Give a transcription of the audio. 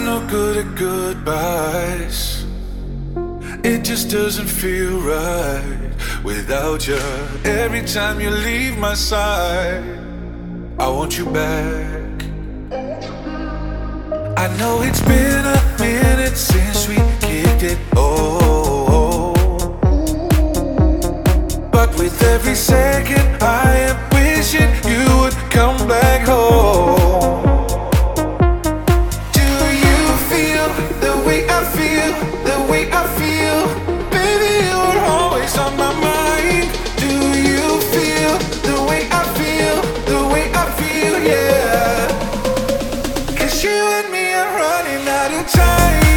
no good at goodbyes. It just doesn't feel right without you. Every time you leave my side, I want you back. I know it's been a minute since we kicked it, oh. But with every second I am wishing you would come back home. Do you feel the way I feel, the way I feel? Baby, you're always on my mind. Do you feel the way I feel, the way I feel, yeah? 'Cause you and me are running out of time.